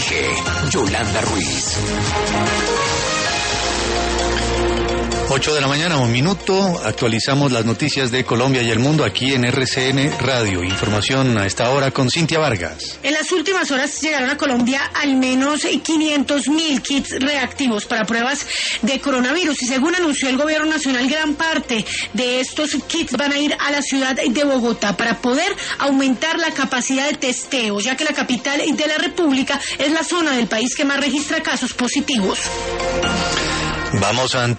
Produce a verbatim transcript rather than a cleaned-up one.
Dirige Yolanda Ruiz. ocho de la mañana, un minuto, actualizamos las noticias de Colombia y el mundo aquí en R C N Radio. Información a esta hora con Cintia Vargas. En las últimas horas llegaron a Colombia al menos quinientos mil kits reactivos para pruebas de coronavirus y según anunció el gobierno nacional, gran parte de estos kits van a ir a la ciudad de Bogotá para poder aumentar la capacidad de testeo, ya que la capital de la República es la zona del país que más registra casos positivos. Vamos a